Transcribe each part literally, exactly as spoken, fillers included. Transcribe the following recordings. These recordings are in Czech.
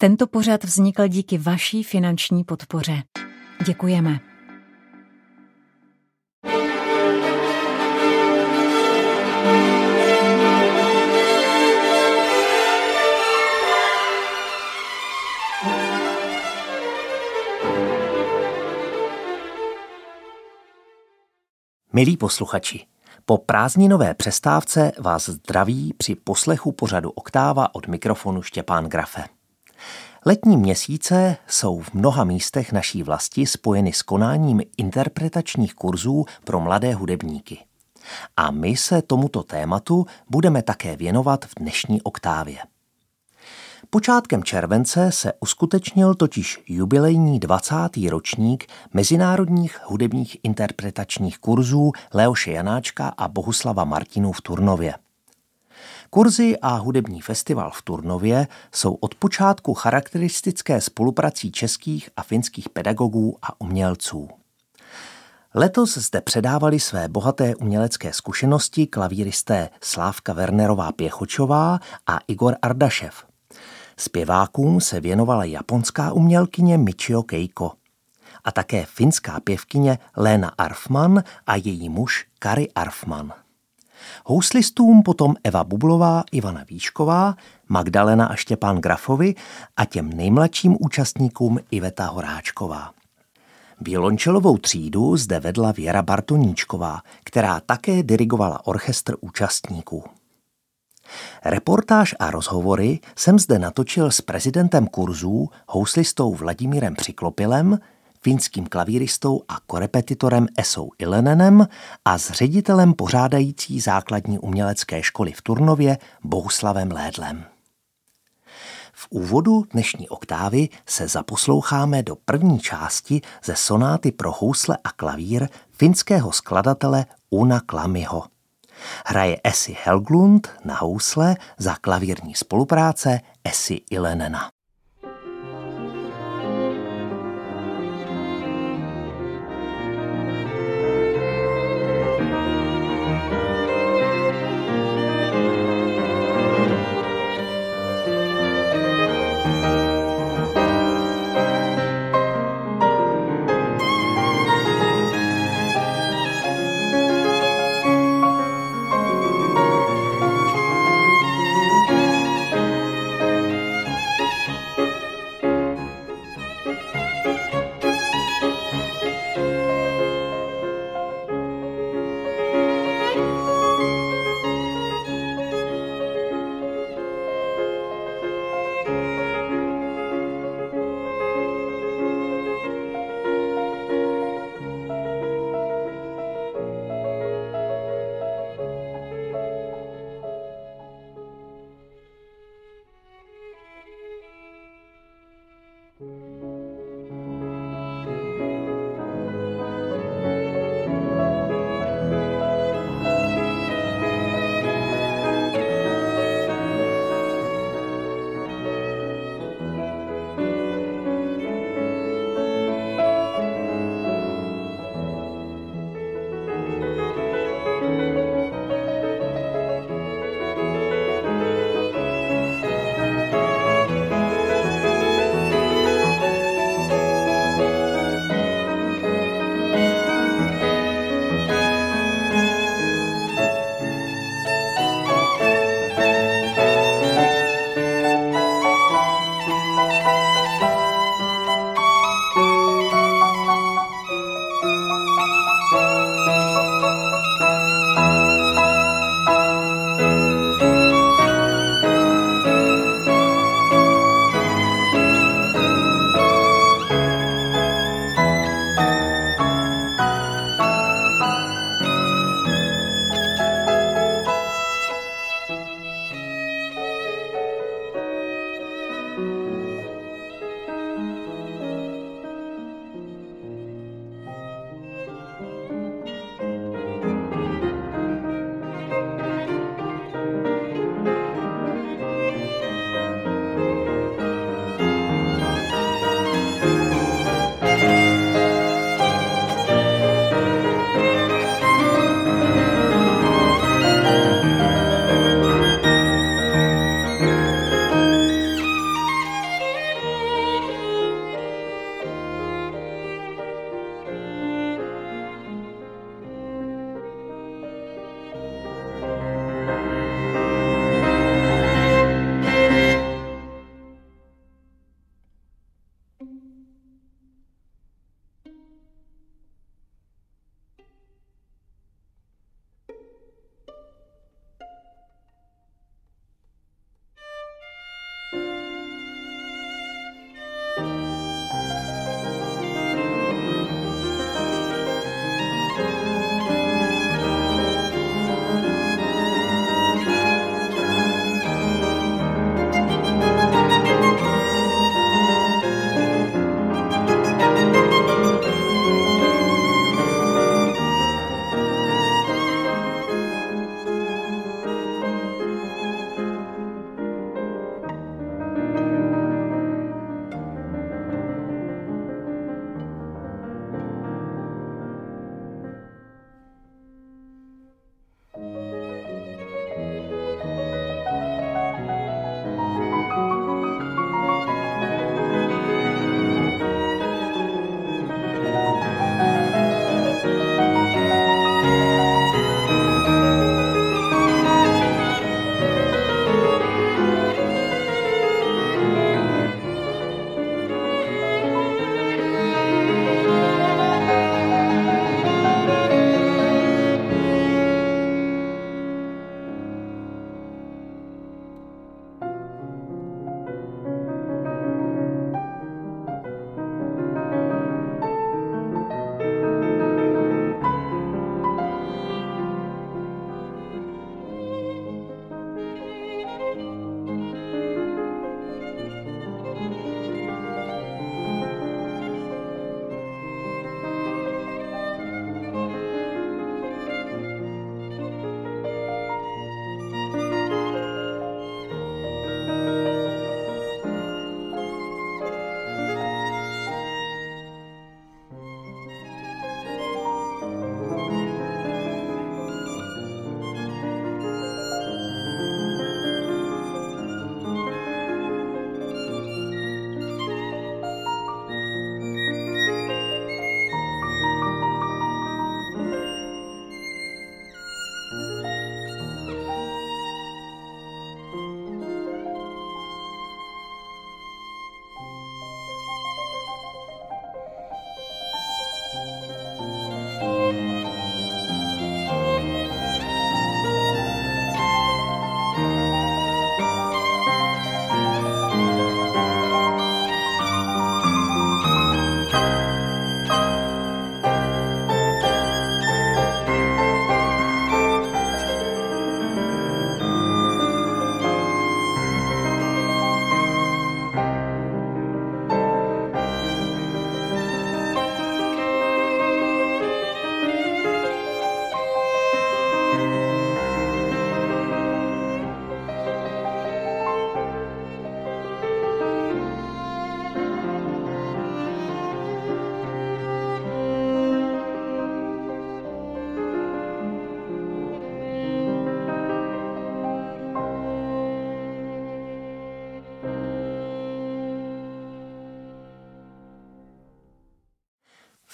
Tento pořad vznikl díky vaší finanční podpoře. Děkujeme. Milí posluchači, po prázdninové přestávce vás zdraví při poslechu pořadu Oktáva od mikrofonu Štěpán Grafe. Letní měsíce jsou v mnoha místech naší vlasti spojeny s konáním interpretačních kurzů pro mladé hudebníky. A my se tomuto tématu budeme také věnovat v dnešní Oktávě. Počátkem července se uskutečnil totiž jubilejní dvacátý ročník mezinárodních hudebních interpretačních kurzů Leoše Janáčka a Bohuslava Martinů v Turnově. Kurzy a hudební festival v Turnově jsou od počátku charakteristické spoluprací českých a finských pedagogů a umělců. Letos zde předávali své bohaté umělecké zkušenosti klavíristé Slávka Wernerová Pěchočová a Igor Ardašev. Zpěvákům se věnovala japonská umělkyně Michio Keiko a také finská pěvkyně Léna Arfman a její muž Kari Arfman. Houslistům potom Eva Bublová, Ivana Výšková, Magdalena a Štěpán Grafovi a těm nejmladším účastníkům Iveta Horáčková. Violončelovou třídu zde vedla Věra Bartoníčková, která také dirigovala orchestr účastníků. Reportáž a rozhovory jsem zde natočil s prezidentem kurzů, houslistou Vladimírem Přiklopilem, finským klavíristou a korepetitorem Esou Ilenenem a s ředitelem pořádající základní umělecké školy v Turnově Bohuslavem Lédlem. V úvodu dnešní Oktávy se zaposloucháme do první části ze sonáty pro housle a klavír finského skladatele Una Klamiho. Hraje Essi Helglund na housle za klavírní spolupráce Essi Ilenena.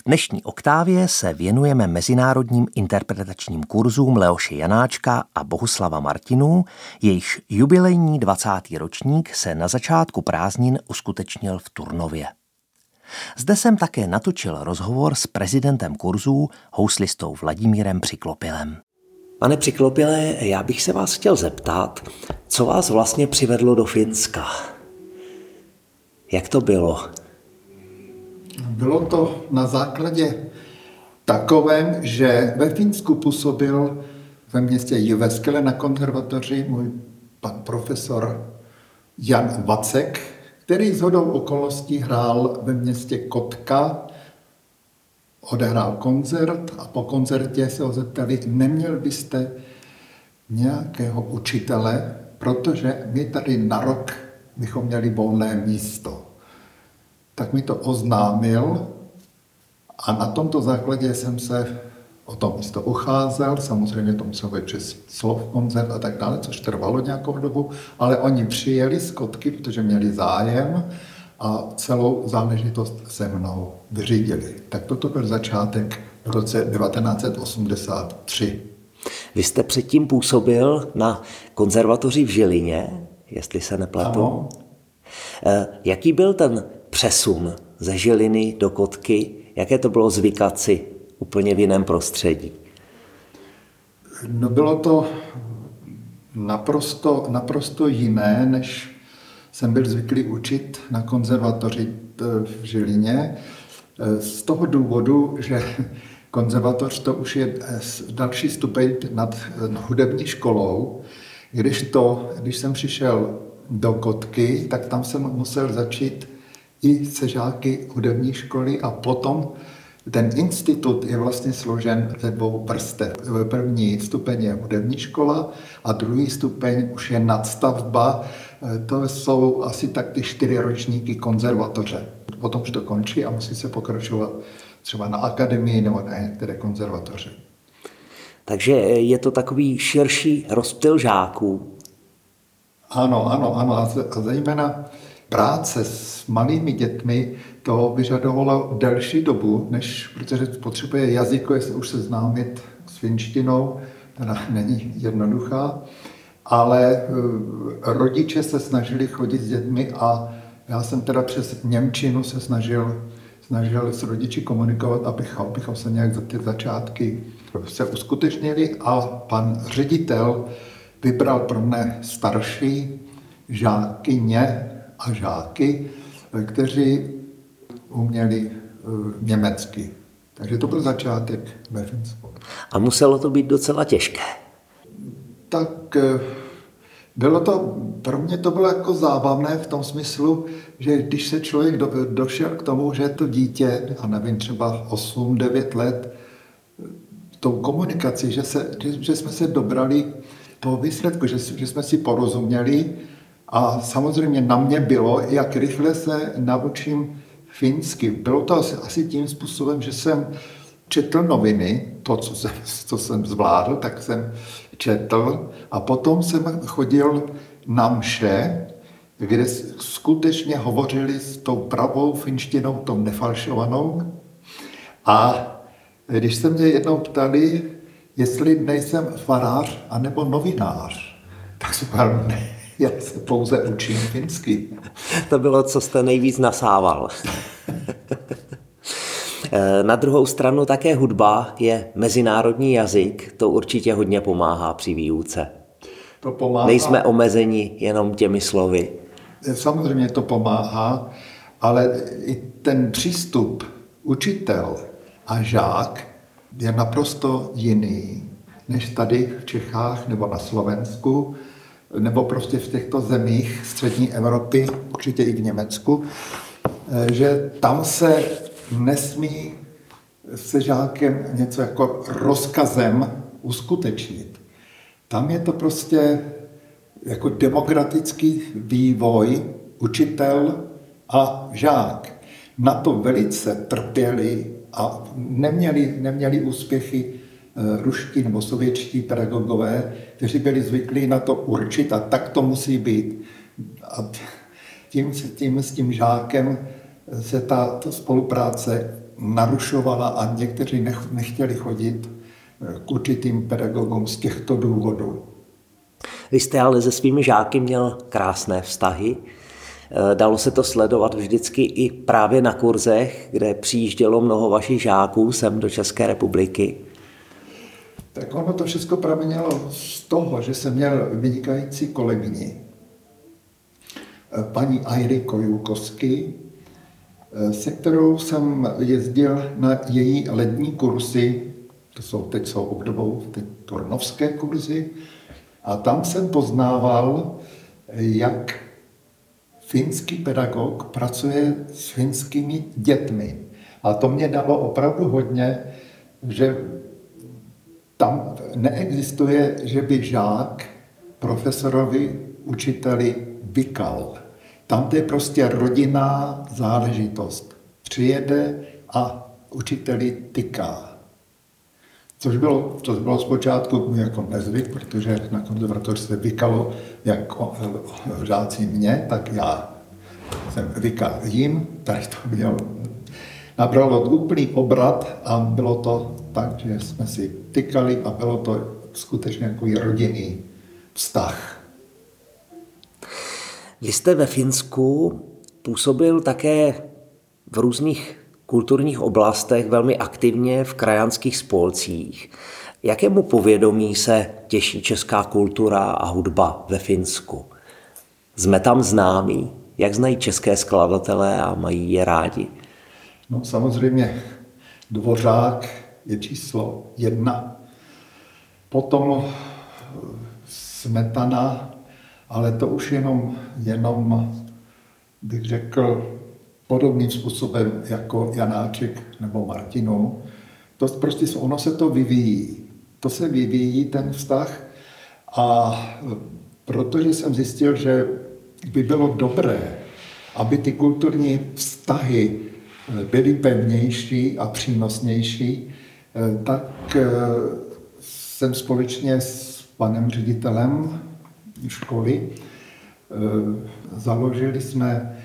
dnešní Oktávě se věnujeme mezinárodním interpretačním kurzům Leoše Janáčka a Bohuslava Martinů, jejichž jubilejní dvacátý ročník se na začátku prázdnin uskutečnil v Turnově. Zde jsem také natočil rozhovor s prezidentem kurzů, houslistou Vladimírem Přiklopilem. Pane Přiklopile, já bych se vás chtěl zeptat, co vás vlastně přivedlo do Finska? Jak to bylo? Bylo to na základě takovém, že ve Finsku působil ve městě Jyväskylä na konzervatoři můj pan profesor Jan Vacek, který shodou okolností hrál ve městě Kotka, odehrál koncert a po koncertě se ho zeptali, neměl byste nějakého učitele, protože my tady na rok bychom měli volné místo. Tak mi to oznámil a na tomto základě jsem se o to místo ucházel. Samozřejmě to musel být přes slov, koncert a tak dále, což trvalo nějakou dobu, ale oni přijeli z Kotky, protože měli zájem a celou záležitost se mnou vyřídili. Tak toto byl začátek v roce devatenáct set osmdesát tři. Vy jste předtím působil na konzervatoři v Žilině, jestli se nepletu. Ano. Jaký byl ten přesun ze Žiliny do Kotky? Jaké to bylo zvykat si úplně v jiném prostředí? No bylo to naprosto, naprosto jiné, než jsem byl zvyklý učit na konzervatoři v Žilině. Z toho důvodu, že konzervatoř to už je další stupeň nad hudební školou, když, to, když jsem přišel do Kotky, tak tam jsem musel začít i se žáky hudební školy a potom ten institut je vlastně složen ze dvou vrstev. První stupeň je hudební škola a druhý stupeň už je nadstavba. To jsou asi tak ty čtyři ročníky konzervatoře. Potom už to končí a musí se pokračovat třeba na akademii nebo na některé konzervatoře. Takže je to takový širší rozptyl žáků. Ano, ano, ano. A zejména práce s malými dětmi to vyžadovalo delší dobu, než, protože potřebuje jazykově se už seznámit s finštinou, která není jednoduchá, ale rodiče se snažili chodit s dětmi a já jsem teda přes němčinu se snažil, snažil s rodiči komunikovat, abychom, abychom se nějak za ty začátky se uskutečnili a pan ředitel vybral pro mne starší žákyně a žáky, kteří uměli německy. Takže to byl začátek ve Finsku. A muselo to být docela těžké. Tak bylo to, pro mě to bylo jako zábavné v tom smyslu, že když se člověk do, došel k tomu, že je to dítě, a nevím, třeba osm devět let, tou komunikací, že, se, že, že jsme se dobrali toho výsledku, že, že jsme si porozuměli a samozřejmě na mě bylo, jak rychle se naučím finsky. Bylo to asi, asi tím způsobem, že jsem četl noviny, to, co jsem, co jsem zvládl, tak jsem četl a potom jsem chodil na mše, kde skutečně hovořili s tou pravou finštinou, tou nefalšovanou. A když se mě jednou ptali, jestli nejsem farář anebo novinář, tak jsem říkal, ne, já se pouze učím finsky. To bylo, co jste nejvíc nasával. Na druhou stranu také hudba je mezinárodní jazyk, to určitě hodně pomáhá při výuce. To pomáhá. Nejsme omezeni jenom těmi slovy. Samozřejmě to pomáhá, ale i ten přístup učitel a žák je naprosto jiný, než tady v Čechách nebo na Slovensku, nebo prostě v těchto zemích střední Evropy, určitě i v Německu, že tam se nesmí se žákem něco jako rozkazem uskutečnit. Tam je to prostě jako demokratický vývoj, učitel a žák. Na to velice trpěli a neměli, neměli úspěchy ruští nebo sovětští pedagogové, kteří byli zvyklí na to určit a tak to musí být. A tím, tím s tím žákem se ta, ta spolupráce narušovala a někteří nechtěli chodit k určitým pedagogům z těchto důvodů. Vy jste ale se svými žáky měl krásné vztahy. Dalo se to sledovat vždycky i právě na kurzech, kde přijíždělo mnoho vašich žáků sem do České republiky. Tak ono to všechno pramenilo z toho, že jsem měl vynikající kolegyni, paní Airy Kojulkovsky, se kterou jsem jezdil na její lední kursy, to jsou teď jsou obdobou ty turnovské kurzy, a tam jsem poznával, jak finský pedagog pracuje s finskými dětmi. A to mě dalo opravdu hodně, že tam neexistuje, že by žák profesorovi, učiteli vykal. Tam to je prostě rodinná záležitost. Přijede a učiteli tyká. Což bylo, což bylo zpočátku jako nezvyk, protože na konzervatoři se vykalo jak žáci mě, tak já jsem vykal jim, tady to mělo. Nabralo úplný obrat a bylo to tak, že jsme si tykali a bylo to skutečně takový rodinný vztah. Vy jste ve Finsku působil také v různých kulturních oblastech velmi aktivně v krajanských spolcích. Jakému povědomí se těší česká kultura a hudba ve Finsku? Jsme tam známí? Jak znají české skladatele a mají je rádi? No samozřejmě Dvořák je číslo jedna. Potom Smetana, ale to už jenom, jenom bych řekl, podobným způsobem jako Janáček nebo Martinů. To prostě ono se to vyvíjí. To se vyvíjí, ten vztah. A protože jsem zjistil, že by bylo dobré, aby ty kulturní vztahy byly pevnější a přínosnější, tak jsem společně s panem ředitelem školy založili jsme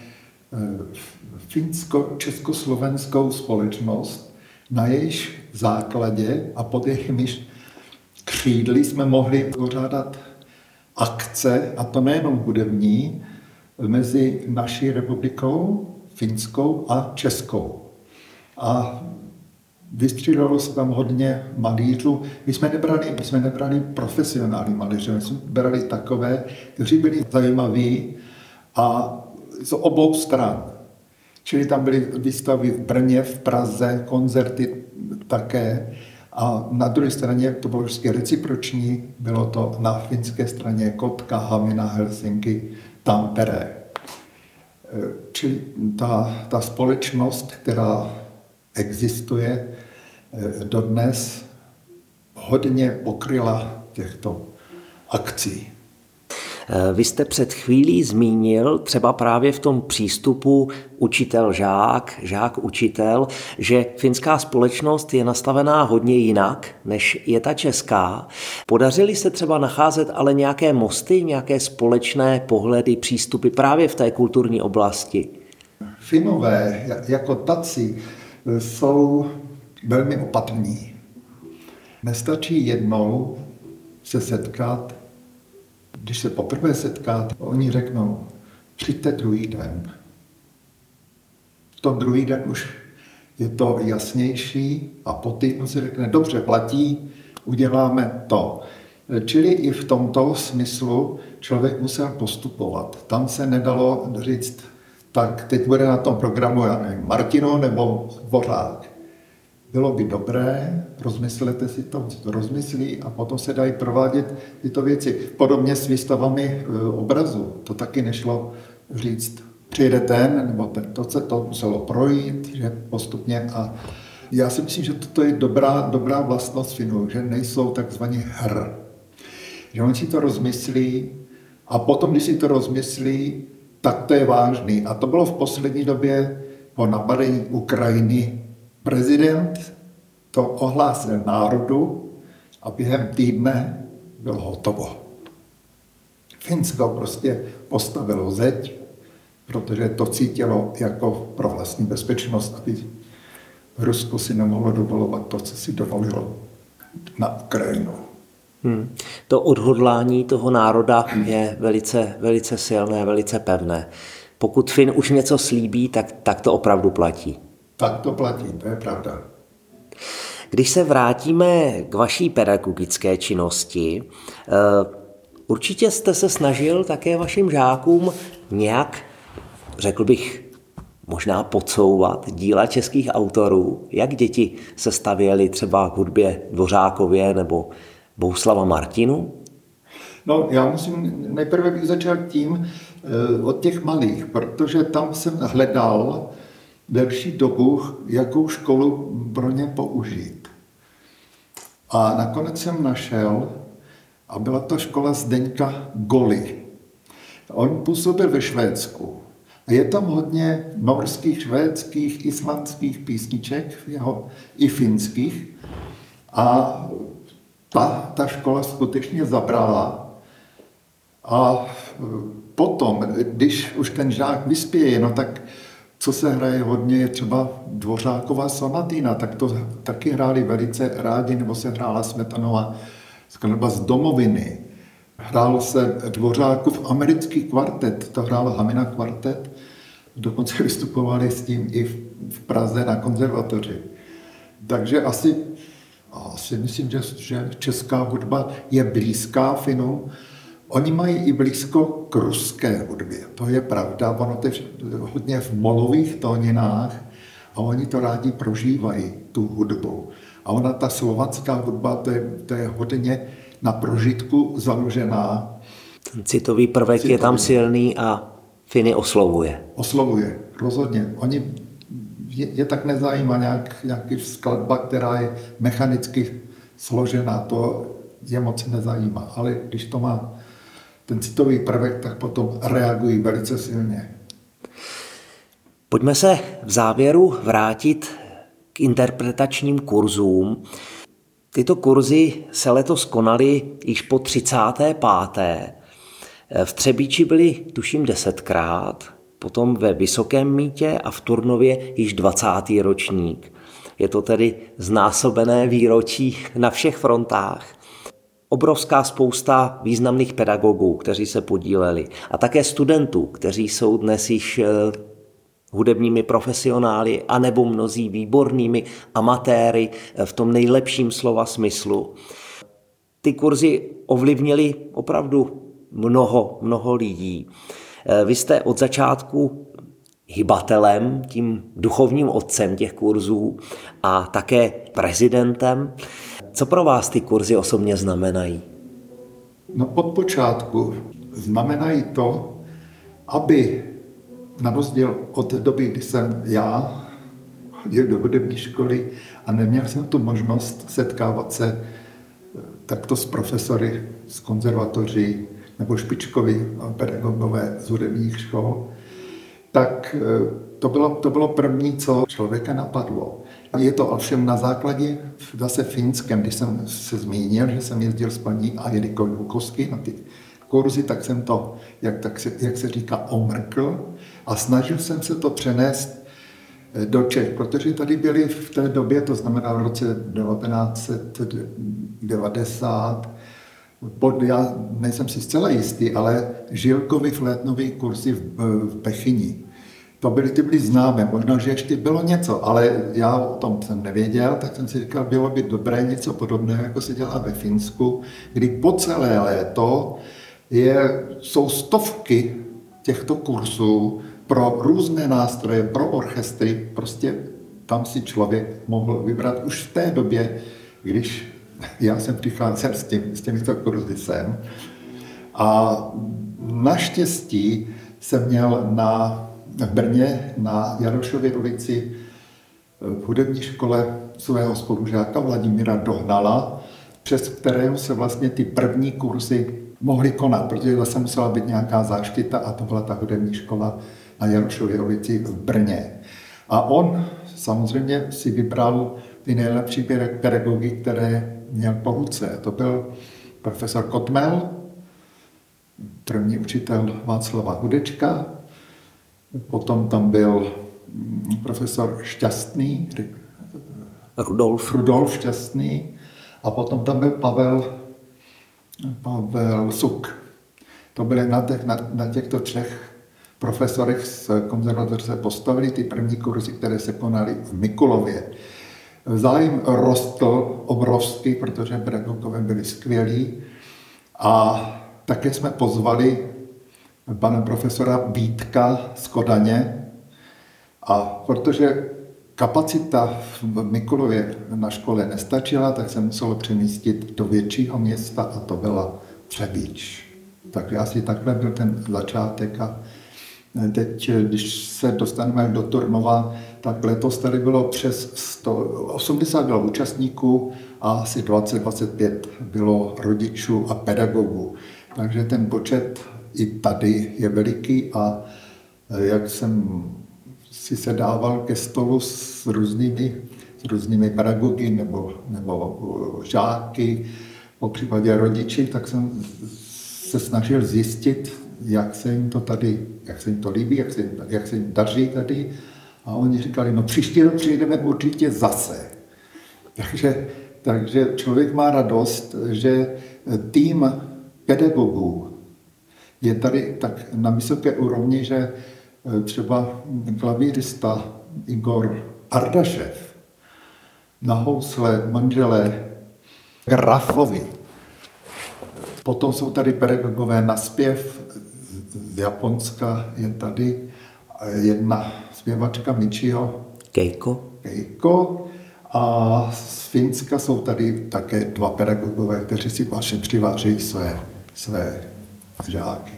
finsko-československou společnost, na jejíž základě a pod jejímiž křídly jsme mohli pořádat akce, a to nejenom hudební, mezi naší republikou, finskou a českou. A vystřídalo se tam hodně malířů. My jsme nebrali, my jsme nebrali profesionální malíře, my jsme brali takové, kteří byli zajímaví a z obou stran. Čili tam byly výstavy v Brně, v Praze, koncerty také. A na druhé straně to bylo vždycky reciproční, bylo to na finské straně Kotka, Hamina, Helsinki, Tampere. Čili ta, ta společnost, která existuje dodnes, hodně pokryla těchto akcí. Vy jste před chvílí zmínil třeba právě v tom přístupu učitel-žák, žák-učitel, že finská společnost je nastavená hodně jinak, než je ta česká. Podařily se třeba nacházet ale nějaké mosty, nějaké společné pohledy, přístupy právě v té kulturní oblasti? Finové jako taci jsou velmi opatrní. Nestačí jednou se setkat. Když se poprvé setkáte, oni řeknou, přijďte druhý den. V tom druhý den už je to jasnější a po týdnu se řekne, dobře, platí, uděláme to. Čili i v tomto smyslu člověk musel postupovat. Tam se nedalo říct, tak teď bude na tom programu, já nevím, Martino nebo Dvořák. Bylo by dobré, rozmyslete si to, si to rozmyslí a potom se dají provádět tyto věci. Podobně s výstavami obrazu. To taky nešlo říct, přijede ten, nebo ten, to se to muselo projít, že postupně. A já si myslím, že toto je dobrá, dobrá vlastnost Finů, že nejsou takzvaní hr. Že oni si to rozmyslí a potom, když si to rozmyslí, tak to je vážný. A to bylo v poslední době po napadení Ukrajiny. Prezident to ohlásil národu a během týdne bylo hotovo. Finsko prostě postavilo zeď, protože to cítilo jako pro vlastní bezpečnost, aby Rusko si nemohlo dovolovat to, co si dovolilo na Ukrajinu. Hmm. To odhodlání toho národa je velice, velice silné, velice pevné. Pokud Fin už něco slíbí, tak, tak to opravdu platí. Tak to platí, to je pravda. Když se vrátíme k vaší pedagogické činnosti, určitě jste se snažil také vašim žákům nějak, řekl bych, možná podsouvat díla českých autorů, jak děti se stavěly třeba k hudbě Dvořákově nebo Bohuslava Martinu? No, já musím, nejprve bych začal tím od těch malých, protože tam jsem hledal delší dobu, jakou školu pro ně použít. A nakonec jsem našel, a byla to škola Zdeňka Goly. On působil ve Švédsku. A je tam hodně norských, švédských, islandských písniček, jeho, i finských. A ta, ta škola skutečně zabrala. A potom, když už ten žák vyspěje, no tak co se hraje hodně, je třeba Dvořákova sonatina, tak to taky hráli velice rádi, nebo se hrála Smetanova skladba z Domoviny. Hrál se Dvořákův americký kvartet, to hrál Hamina kvartet, dokonce vystupovali s tím i v Praze na konzervatoři. Takže asi, asi myslím, že, že česká hudba je blízká Finům. Oni mají i blízko k ruské hudbě, to je pravda, ono to je hodně v molových tóninách a oni to rádi prožívají, tu hudbu. A ona, ta slovanská hudba, to je, to je hodně na prožitku založená. Ten citový prvek citový. Je tam silný a Finy oslovuje. Oslovuje, rozhodně. Oni, je, je tak nezajímá nějak, nějaký skladba, která je mechanicky složená, to je moc nezajímá, ale když to má ten citový prvek, tak potom reagují velice silně. Pojďme se v závěru vrátit k interpretačním kurzům. Tyto kurzy se letos konaly již po třicáté páté V Třebíči byly tuším desetkrát, potom ve Vysokém Mýtě a v Turnově již dvacátý ročník. Je to tedy znásobené výročí na všech frontách. Obrovská spousta významných pedagogů, kteří se podíleli, a také studentů, kteří jsou dnes již hudebními profesionály, anebo mnozí výbornými amatéry v tom nejlepším slova smyslu. Ty kurzy ovlivnily opravdu mnoho, mnoho lidí. Vy jste od začátku hybatelem, tím duchovním otcem těch kurzů a také prezidentem. Co pro vás ty kurzy osobně znamenají? No od počátku znamenají to, aby na rozdíl od doby, kdy jsem já chodil do hudební školy a neměl jsem tu možnost setkávat se takto s profesory z konzervatoří nebo špičkoví pedagogové z hudebních škol, tak to bylo, to bylo první, co člověka napadlo. Je to ovšem na základě zase finském, když jsem se zmínil, že jsem jezdil s paní Ajelikou Lukovsky na ty kurzy, tak jsem to, jak, tak se, jak se říká, omrkl a snažil jsem se to přenést do Čech, protože tady byli v té době, to znamená v roce devatenáct set devadesát, pod, já nejsem si zcela jistý, ale Žilkovi flétnový kurzy v, v Bechyni. To byly, ty byly známé, možná, že ještě bylo něco, ale já o tom jsem nevěděl, tak jsem si říkal, bylo by dobré něco podobného, jako se dělá ve Finsku, kdy po celé léto je, jsou stovky těchto kursů pro různé nástroje, pro orchestry, prostě tam si člověk mohl vybrat už v té době, když já jsem přicházel s, tím, s těmito kurzy sem. A naštěstí jsem měl na, v Brně na Jarošově ulici v hudební škole svého spolužáka Vladimíra Dohnala, přes kterého se vlastně ty první kurzy mohly konat, protože zase musela být nějaká záštita a to byla ta hudební škola na Jarošově ulici v Brně. A on samozřejmě si vybral ty nejlepší pedagogy, které měl po ruce. To byl profesor Kotmel, první učitel Václava Hudečka, potom tam byl profesor Šťastný, Rudolf. Rudolf Šťastný a potom tam byl Pavel, Pavel Suk. To byly na, těch, na, na těchto třech profesorech z konzervatoře se postavili ty první kurzy, které se konaly v Mikulově. Zájem rostl obrovský, protože pedagogové byli skvělí a také jsme pozvali pana profesora Vítka z Kodaně a protože kapacita v Mikulově na škole nestačila, tak se muselo přemístit do většího města a to byla Třebíč. Takže asi takhle byl ten začátek a teď, když se dostaneme do Turnova, tak letos tady bylo přes sto osmdesát bylo účastníků a asi dvacet až dvacet pět bylo rodičů a pedagogů. Takže ten počet i tady je veliký a jak jsem si se dával ke stolu s různými, s různými pedagogy nebo, nebo žáky, po případě rodiči, tak jsem se snažil zjistit, jak se jim to tady, jak se jim to líbí, jak se jim, jak se jim daří tady. A oni říkali, no příští rok přijdeme určitě zase. Takže, takže člověk má radost, že tým pedagogů je tady tak na vysoké úrovni, že třeba klavírista Igor Ardašev na housle manželé Grafovi. Potom jsou tady pedagogové na zpěv, z Japonska je tady jedna zpěvačka Michio Keiko. Keiko a z Finska jsou tady také dva pedagogové, kteří si vlastně přivážejí své, své žáky.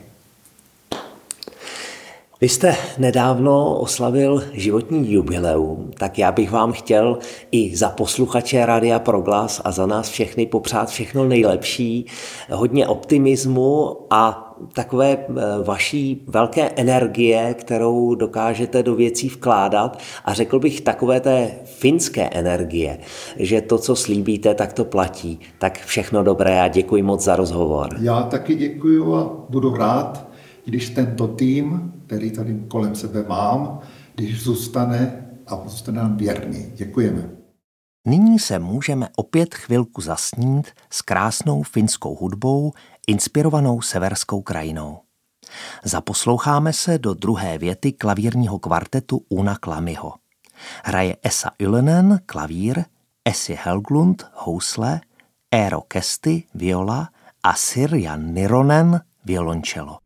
Vy jste nedávno oslavil životní jubileum, tak já bych vám chtěl i za posluchače Rádia Proglas a za nás všechny popřát všechno nejlepší, hodně optimismu a takové vaší velké energie, kterou dokážete do věcí vkládat a řekl bych takové té finské energie, že to, co slíbíte, tak to platí. Tak všechno dobré a děkuji moc za rozhovor. Já taky děkuji a budu rád, když tento tým, který tady kolem sebe mám, když zůstane a zůstane nám věrný. Děkujeme. Nyní se můžeme opět chvilku zasnít s krásnou finskou hudbou, inspirovanou severskou krajinou. Zaposloucháme se do druhé věty klavírního kvartetu Una Klamiho. Hraje Esa Ylönen, klavír, Essi Helglund, housle, Eero Kesti, viola a Sirja Nironen, violoncello.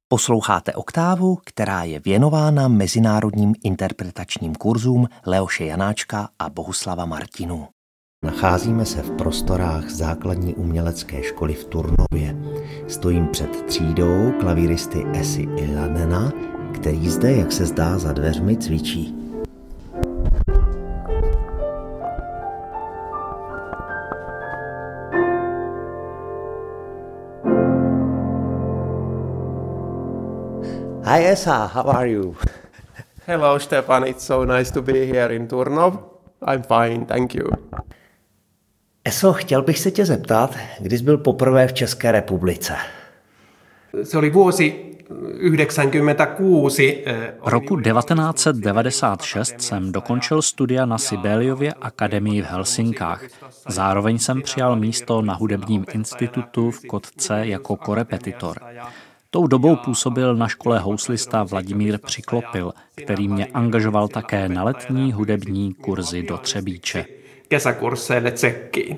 Posloucháte Oktávu, která je věnována mezinárodním interpretačním kurzům Leoše Janáčka a Bohuslava Martinů. Nacházíme se v prostorách základní umělecké školy v Turnově. Stojím před třídou klavíristy Esy Ilanena, který zde, jak se zdá, za dveřmi cvičí. Hi Esa, how are you? Hello Stefan, it's so nice to be here in Turnov. I'm fine, thank you. Eso, chtěl bych se tě zeptat, kdy jsi byl poprvé v České republice? Se oli vuosi yhdeksänkymmentäkuusi. Roku devatenáct set devadesát šest jsem dokončil studia na Sibeliově akademii v Helsinkách. Zároveň jsem přijal místo na hudebním institutu v Kotce jako korepetitor. Tou dobou působil na škole houslista Vladimír Přiklopil, který mě angažoval také na letní hudební kurzy do Třebíče. Kesäkursseille Tsekkiin.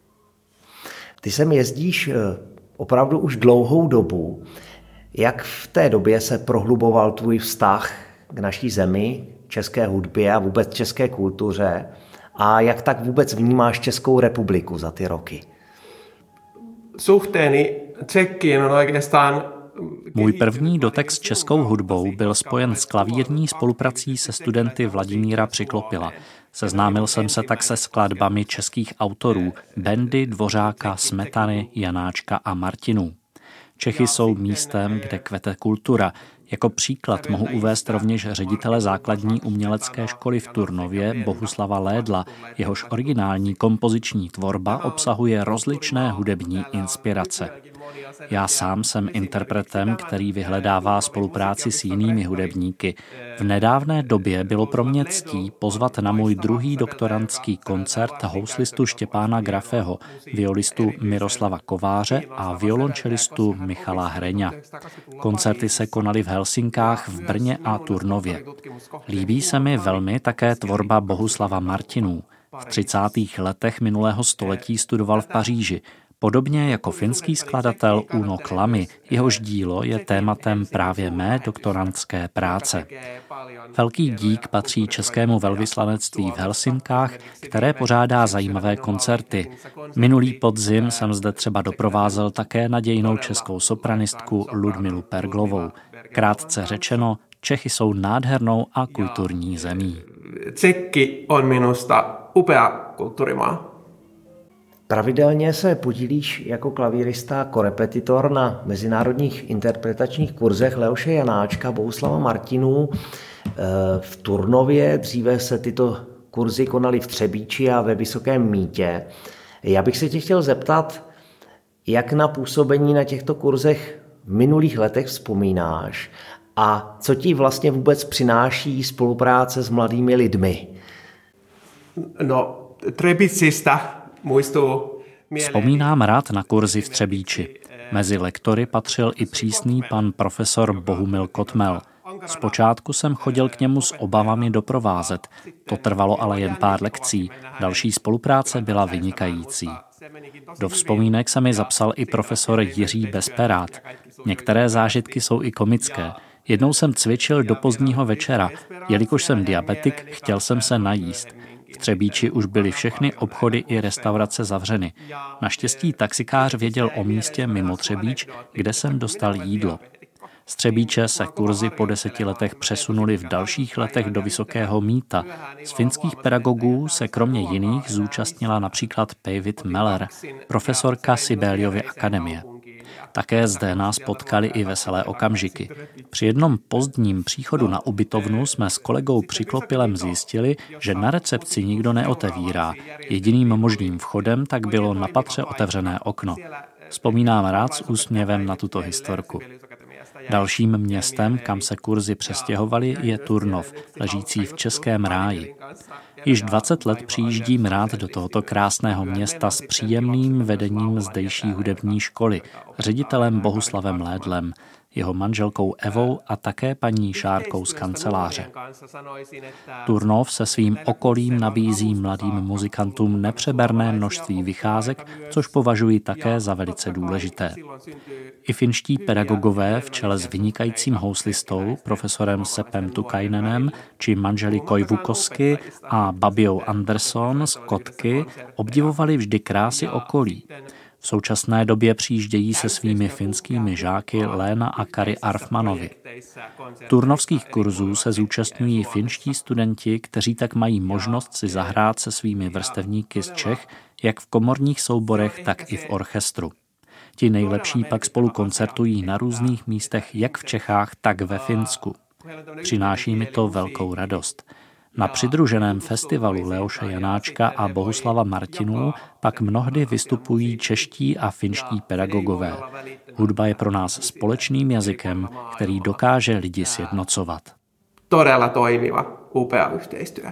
Ty sem jezdíš opravdu už dlouhou dobu. Jak v té době se prohluboval tvůj vztah k naší zemi, české hudbě a vůbec české kultuře? A jak tak vůbec vnímáš Českou republiku za ty roky? Suhteeni Tsekkiin on oikeastaan. Můj první dotek s českou hudbou byl spojen s klavírní spoluprací se studenty Vladimíra Přiklopila. Seznámil jsem se tak se skladbami českých autorů Bendy, Dvořáka, Smetany, Janáčka a Martinů. Čechy jsou místem, kde kvete kultura. Jako příklad mohu uvést rovněž ředitele základní umělecké školy v Turnově Bohuslava Lédla, jehož originální kompoziční tvorba obsahuje rozličné hudební inspirace. Já sám jsem interpretem, který vyhledává spolupráci s jinými hudebníky. V nedávné době bylo pro mě ctí pozvat na můj druhý doktorandský koncert houslistu Štěpána Grafeho, violistu Miroslava Kováře a violončelistu Michala Hreňa. Koncerty se konaly v Helsinkách, v Brně a Turnově. Líbí se mi velmi také tvorba Bohuslava Martinů. V třicátých letech minulého století studoval v Paříži. Podobně jako finský skladatel Uno Klami, jehož dílo je tématem právě mé doktorandské práce. Velký dík patří českému velvyslanectví v Helsinkách, které pořádá zajímavé koncerty. Minulý podzim jsem zde třeba doprovázel také nadějnou českou sopranistku Ludmilu Perglovou. Krátce řečeno, Čechy jsou nádhernou a kulturní zemí. Tsekki on minusta upea kulturimaa. Pravidelně se podílíš jako klavírista, korepetitor na mezinárodních interpretačních kurzech Leoše Janáčka, Bohuslava Martinů. V Turnově dříve se tyto kurzy konaly v Třebíči a ve Vysokém Mýtě. Já bych se tě chtěl zeptat, jak na působení na těchto kurzech v minulých letech vzpomínáš a co ti vlastně vůbec přináší spolupráce s mladými lidmi? No, Třebíčista. Vzpomínám rád na kurzy v Třebíči. Mezi lektory patřil i přísný pan profesor Bohumil Kotmel. Zpočátku jsem chodil k němu s obavami doprovázet. To trvalo ale jen pár lekcí. Další spolupráce byla vynikající. Do vzpomínek se mi zapsal i profesor Jiří Besperát. Některé zážitky jsou i komické. Jednou jsem cvičil do pozdního večera. Jelikož jsem diabetik, chtěl jsem se najíst. V Třebíči už byly všechny obchody i restaurace zavřeny. Naštěstí taxikář věděl o místě mimo Třebíč, kde jsem dostal jídlo. Z Třebíče se kurzy po deseti letech přesunuly v dalších letech do Vysokého Mýta. Z finských pedagogů se kromě jiných zúčastnila například Päivi Meller, profesorka Sibeliovy akademie. Také zde nás potkali i veselé okamžiky. Při jednom pozdním příchodu na ubytovnu jsme s kolegou Přiklopilem zjistili, že na recepci nikdo neotevírá. Jediným možným vchodem tak bylo na patře otevřené okno. Vzpomínám rád s úsměvem na tuto historku. Dalším městem, kam se kurzy přestěhovali, je Turnov, ležící v Českém ráji. Již dvacet let přijíždím rád do tohoto krásného města s příjemným vedením zdejší hudební školy, ředitelem Bohuslavem Lédlem. jeho manželkou Evou a také paní Šárkou z kanceláře. Turnov se svým okolím nabízí mladým muzikantům nepřeberné množství vycházek, což považuji také za velice důležité. I finští pedagogové v čele s vynikajícím houslistou, profesorem Sepem Tukainenem, či manželi Koivukosky a Babiou Anderson z Kotky obdivovali vždy krásy okolí. V současné době přijíždějí se svými finskými žáky Léna a Kari Arfmanovi. Turnovských kurzů se zúčastňují finští studenti, kteří tak mají možnost si zahrát se svými vrstevníky z Čech, jak v komorních souborech, tak i v orchestru. Ti nejlepší pak spolu koncertují na různých místech jak v Čechách, tak ve Finsku. Přináší mi to velkou radost. Na přidruženém festivalu Leoše Janáčka a Bohuslava Martinů pak mnohdy vystupují čeští a finští pedagogové. Hudba je pro nás společným jazykem, který dokáže lidi sjednocovat. Todella toimiva, upea yhteistyö.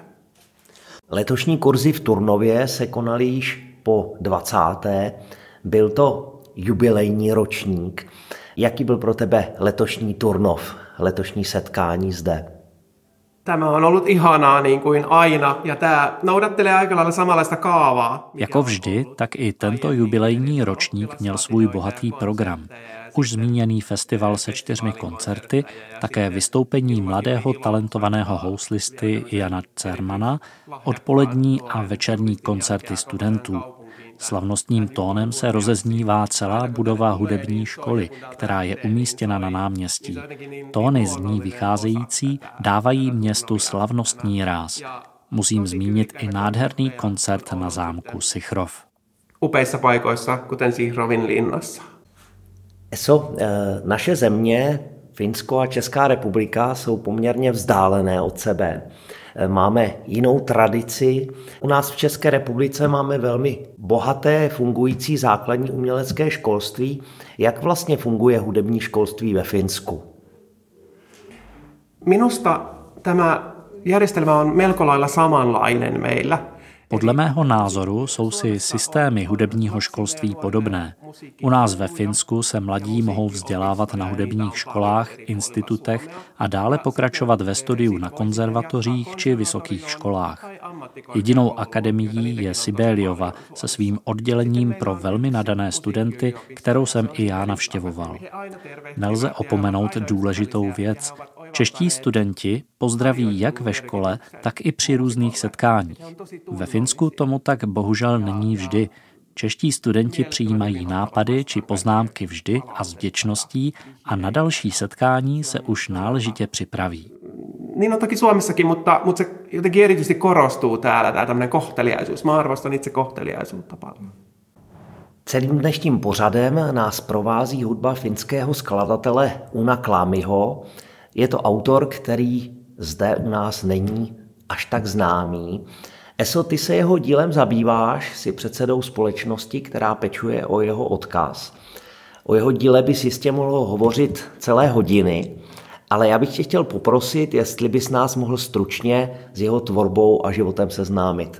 Letošní kurzy v Turnově se konaly již po dvacáté Byl to jubilejní ročník. Jaký byl pro tebe letošní Turnov, letošní setkání zde? Tämä on ollut ihanaa niin kuin aina, ja tämä noudattelee aika lailla samanlaista kaavaa. Jako vždy, tak i tento jubilejní ročník měl svůj bohatý program. Už zmíněný festival se čtyřmi koncerty, také vystoupení mladého talentovaného houslisty Jana Cermana, odpolední a večerní koncerty studentů. Slavnostním tónem se rozeznívá celá budova hudební školy, která je umístěna na náměstí. Tóny z ní vycházející dávají městu slavnostní ráz. Musím zmínit i nádherný koncert na zámku Sichrov. Upeissa paikoissa, kuten Sichrovin linnassa. Eso, naše země, Finsko a Česká republika, jsou poměrně vzdálené od sebe. Máme jinou tradici. U nás v České republice máme velmi bohaté fungující základní umělecké školství. Jak vlastně funguje hudební školství ve Finsku? Minusta tämä järjestelmä on melko lailla samanlainen meillä. Podle mého názoru jsou si systémy hudebního školství podobné. U nás ve Finsku se mladí mohou vzdělávat na hudebních školách, institutech a dále pokračovat ve studiu na konzervatořích či vysokých školách. Jedinou akademií je Sibeliova se svým oddělením pro velmi nadané studenty, kterou jsem i já navštěvoval. Nelze opomenout důležitou věc. Čeští studenti pozdraví jak ve škole, tak i při různých setkáních. Ve Finsku tomu tak bohužel není vždy. Čeští studenti přijímají nápady či poznámky vždy a s vděčností a na další setkání se už náležitě připraví. Niin on toki Suomessakin, mutta, mutta se jotenkin erityisesti korostuu täällä tämä tämmöinen kohteliaisuus. Mä arvostan itse kohteliaisuutta paljon. Celým dnešním pořadem nás provází hudba finského skladatele Una Klamiho. Je to autor, který zde u nás není až tak známý. Eso, ty se jeho dílem zabýváš, jsi předsedou společnosti, která pečuje o jeho odkaz. O jeho díle bys jistě mohl hovořit celé hodiny, ale já bych tě chtěl poprosit, jestli bys nás mohl stručně s jeho tvorbou a životem seznámit.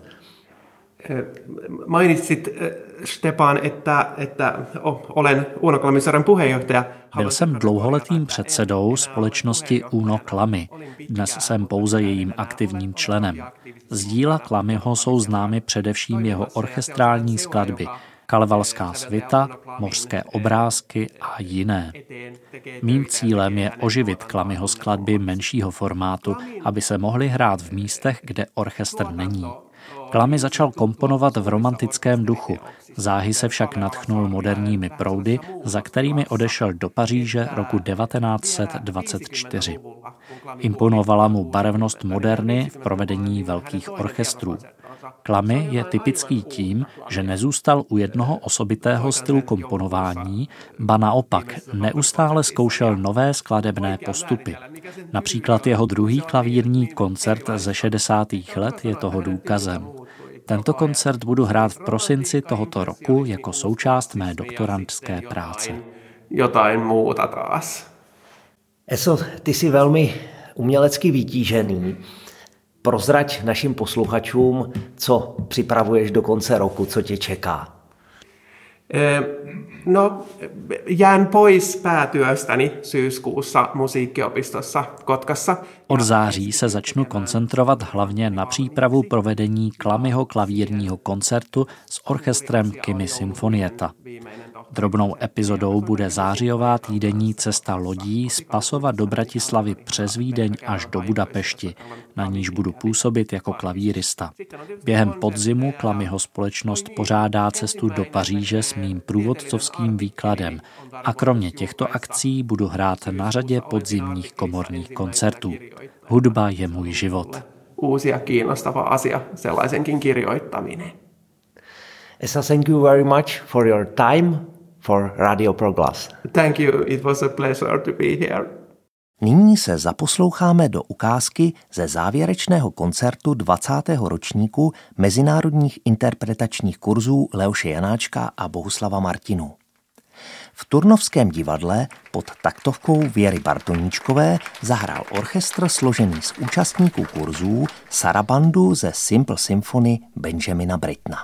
Mainitsit, Stepan, että, että olen Uno Klamisaaren puheenjohtaja. Byl jsem dlouholetým předsedou společnosti Uno Klami. Dnes jsem pouze jejím aktivním členem. Z díla Klamiho jsou známy především jeho orchestrální skladby, Kalevalská svita, Mořské obrázky a jiné. Mým cílem je oživit Klamiho skladby menšího formátu, aby se mohly hrát v místech, kde orchestr není. Klami začal komponovat v romantickém duchu, záhy se však nadchnul moderními proudy, za kterými odešel do Paříže roku devatenáct set dvacet čtyři. Imponovala mu barevnost moderny v provedení velkých orchestrů. Klami je typický tím, že nezůstal u jednoho osobitého stylu komponování, ba naopak neustále zkoušel nové skladebné postupy. Například jeho druhý klavírní koncert ze šedesátých let je toho důkazem. Tento koncert budu hrát v prosinci tohoto roku jako součást mé doktorandské práce. Jotain muuta taas. Eso, ty jsi velmi umělecky vytížený. Prozrať našim posluchačům, co připravuješ do konce roku, co tě čeká. No, jään pois päätyöstäni syyskuussa musiikkiopistossa Kotkassa. Od září se začnu koncentrovat hlavně na přípravu provedení Klamyho klavírního koncertu s orchestrem Kymi Symfonietta. Drobnou epizodou bude zářijová týdenní cesta lodí z Pasova do Bratislavy přes Vídeň až do Budapešti, na níž budu působit jako klavírista. Během podzimu Klamyho společnost pořádá cestu do Paříže s mým průvodcovským výkladem a kromě těchto akcí budu hrát na řadě podzimních komorních koncertů. Hudba je můj život. Uusia kiinnostava asia, sellaisenkin kirjoittaminen. Esa, thank you very much for your time for Radio Proglas. Thank you, it was a pleasure to be here. Nyní se zaposloucháme do ukázky ze závěrečného koncertu dvacátého ročníku mezinárodních interpretačních kurzů Leoše Janáčka a Bohuslava Martinů. V Turnovském divadle pod taktovkou Věry Bartoníčkové zahrál orchestr složený z účastníků kurzů Sarabandu ze Simple Symphony Benjamina Brittona.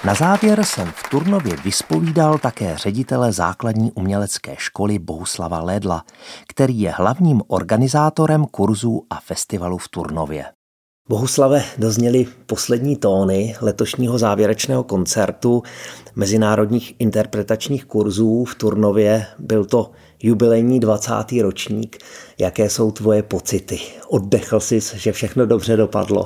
Na závěr jsem v Turnově vyspovídal také ředitele základní umělecké školy Bohuslava Lédla, který je hlavním organizátorem kurzů a festivalu v Turnově. Bohuslave, dozněly poslední tóny letošního závěrečného koncertu mezinárodních interpretačních kurzů v Turnově. Byl to jubilejní dvacátý ročník. Jaké jsou tvoje pocity? Oddechl jsi, že všechno dobře dopadlo?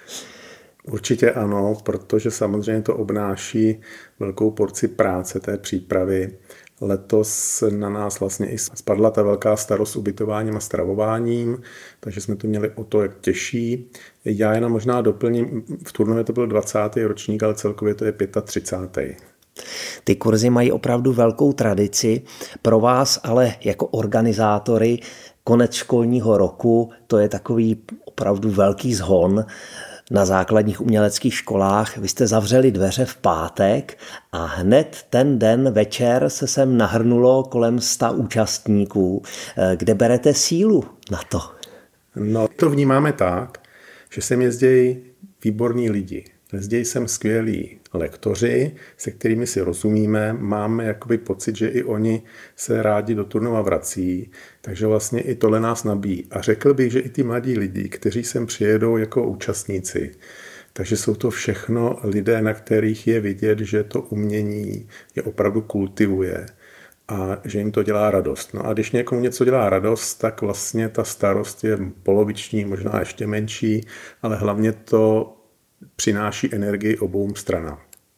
Určitě ano, protože samozřejmě to obnáší velkou porci práce té přípravy. Letos na nás vlastně i spadla ta velká starost s ubytováním a stravováním, takže jsme to měli o to, jak těžší. Já jenom možná doplním, v Turnově to byl dvacátý ročník, ale celkově to je třicátý pátý Ty kurzy mají opravdu velkou tradici. Pro vás ale jako organizátory konec školního roku, to je takový opravdu velký zhon. Na základních uměleckých školách vy jste zavřeli dveře v pátek a hned ten den večer se sem nahrnulo kolem sta účastníků. Kde berete sílu na to? No, to vnímáme tak, že sem jezdí výborní lidi. Jezdí sem skvělí lektoři, se kterými si rozumíme, máme jakoby pocit, že i oni se rádi do Turnova vrací, takže vlastně i tohle nás nabíjí. A řekl bych, že i ty mladí lidi, kteří sem přijedou jako účastníci, takže jsou to všechno lidé, na kterých je vidět, že to umění je opravdu kultivuje a že jim to dělá radost. No a když někomu něco dělá radost, tak vlastně ta starost je poloviční, možná ještě menší, ale hlavně to přináší energii obou stranám.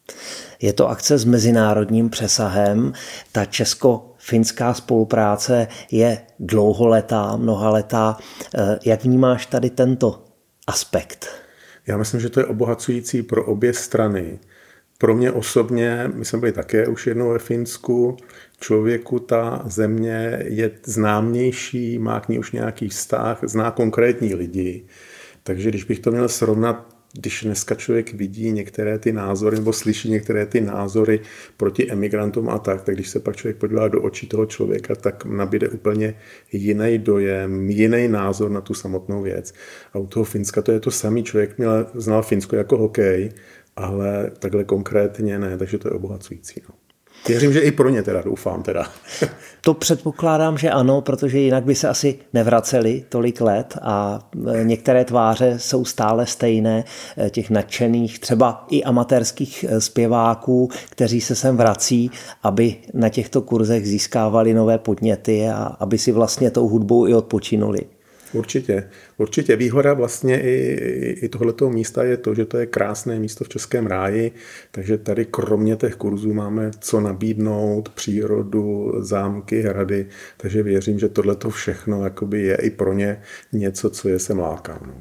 Je to akce s mezinárodním přesahem. Ta česko-finská spolupráce je dlouholetá, mnohaletá. Jak vnímáš tady tento aspekt? Já myslím, že to je obohacující pro obě strany. Pro mě osobně, my jsme byli také už jednou ve Finsku, člověku ta země je známější, má k ní už nějaký vztah, zná konkrétní lidi. Takže když bych to měl srovnat, když dneska člověk vidí některé ty názory nebo slyší některé ty názory proti emigrantům a tak, tak když se pak člověk podívá do očí toho člověka, tak nabíde úplně jiný dojem, jiný názor na tu samotnou věc. A u toho Finska to je to samý. Člověk měl, znal Finsko jako hokej, ale takhle konkrétně ne, takže to je obohacující. No. Věřím, že i pro ně teda, doufám teda. To předpokládám, že ano, protože jinak by se asi nevraceli tolik let a některé tváře jsou stále stejné, těch nadšených, třeba i amatérských zpěváků, kteří se sem vrací, aby na těchto kurzech získávali nové podněty a aby si vlastně tou hudbou i odpočinuli. Určitě, určitě. Výhoda vlastně i, i tohletoho místa je to, že to je krásné místo v Českém ráji, takže tady kromě těch kurzů máme co nabídnout, přírodu, zámky, hrady, takže věřím, že tohleto všechno jakoby je i pro ně něco, co je sem láká. No.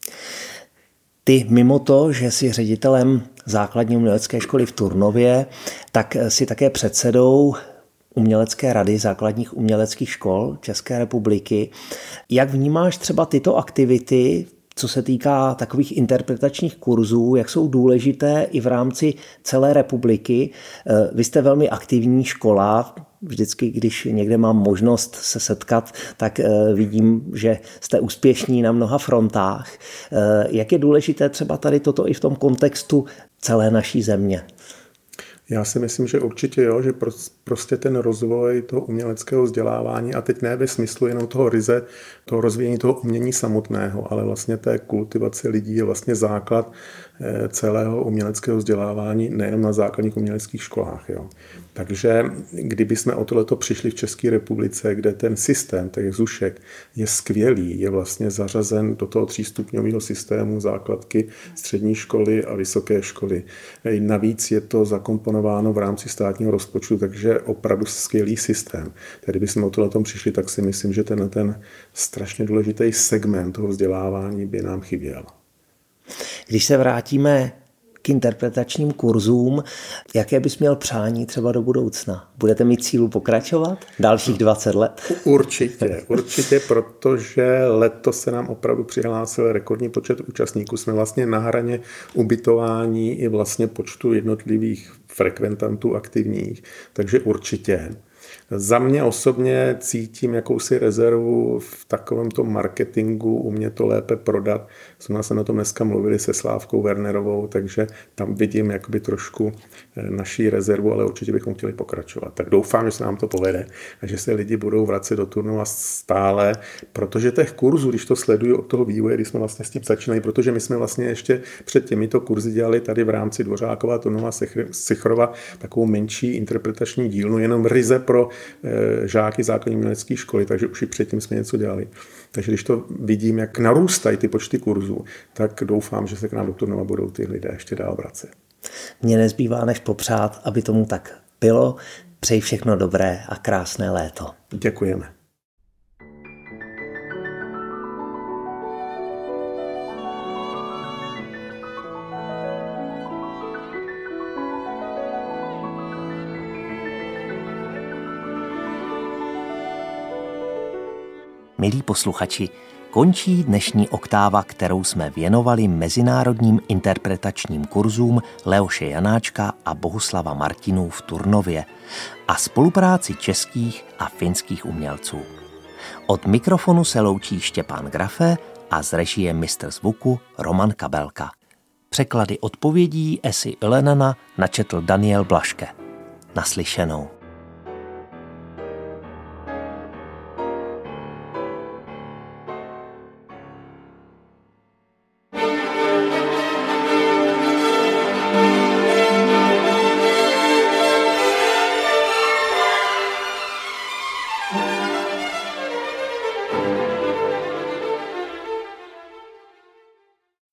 Ty mimo to, že jsi ředitelem základní umělecké školy v Turnově, tak jsi také předsedou Umělecké rady základních uměleckých škol České republiky. Jak vnímáš třeba tyto aktivity, co se týká takových interpretačních kurzů, jak jsou důležité i v rámci celé republiky? Vy jste velmi aktivní škola, vždycky, když někde mám možnost se setkat, tak vidím, že jste úspěšní na mnoha frontách. Jak je důležité třeba tady toto i v tom kontextu celé naší země? Já si myslím, že určitě jo, že prostě ten rozvoj toho uměleckého vzdělávání, a teď ne ve smyslu jenom toho ryze, toho rozvíjení toho umění samotného, ale vlastně té kultivace lidí je vlastně základ celého uměleckého vzdělávání, nejen na základních uměleckých školách. Jo. Takže kdyby jsme o tohleto přišli v České republice, kde ten systém těch zušek je skvělý, je vlastně zařazen do toho třístupňového systému základky, střední školy a vysoké školy. Navíc je to zakomponováno v rámci státního rozpočtu, takže opravdu skvělý systém. Tedy kdybychom o tohleto přišli, tak si myslím, že ten, ten strašně důležitý segment toho vzdělávání by nám chyběl. Když se vrátíme k interpretačním kurzům, jaké bys měl přání třeba do budoucna? Budete mít cílu pokračovat dalších dvacet let? Určitě, určitě, protože letos se nám opravdu přihlásil rekordní počet účastníků. Jsme vlastně na hraně ubytování i vlastně počtu jednotlivých frekventantů aktivních, takže určitě. Za mě osobně cítím jakousi rezervu v takovém tom marketingu, umět to lépe prodat. Jsme se na tom dneska mluvili se Slávkou Wernerovou, takže tam vidím jakoby trošku naší rezervu, ale určitě bychom chtěli pokračovat. Tak doufám, že se nám to povede a že se lidi budou vracet do turnova stále, protože těch kurzů, když to sleduju od toho vývoje, když jsme vlastně s tím začínali, protože my jsme vlastně ještě před těmito kurzy dělali tady v rámci Dvořákova turnova Sichrova takovou menší interpretační dílnu, jenom ryze pro e, žáky základní umělecké školy, takže už i předtím jsme něco dělali. Takže když to vidím, jak narůstají ty počty kurzů, tak doufám, že se k nám do turnova budou ty lidé ještě dál vracet. Mně nezbývá než popřát, aby tomu tak bylo. Přeji všechno dobré a krásné léto. Děkujeme. Milí posluchači, končí dnešní oktáva, kterou jsme věnovali mezinárodním interpretačním kurzům Leoše Janáčka a Bohuslava Martinů v Turnově a spolupráci českých a finských umělců. Od mikrofonu se loučí Štěpán Grafe a z režie mistr zvuku Roman Kabelka. Překlady odpovědí Esy Ilenana načetl Daniel Blaške. Naslyšenou.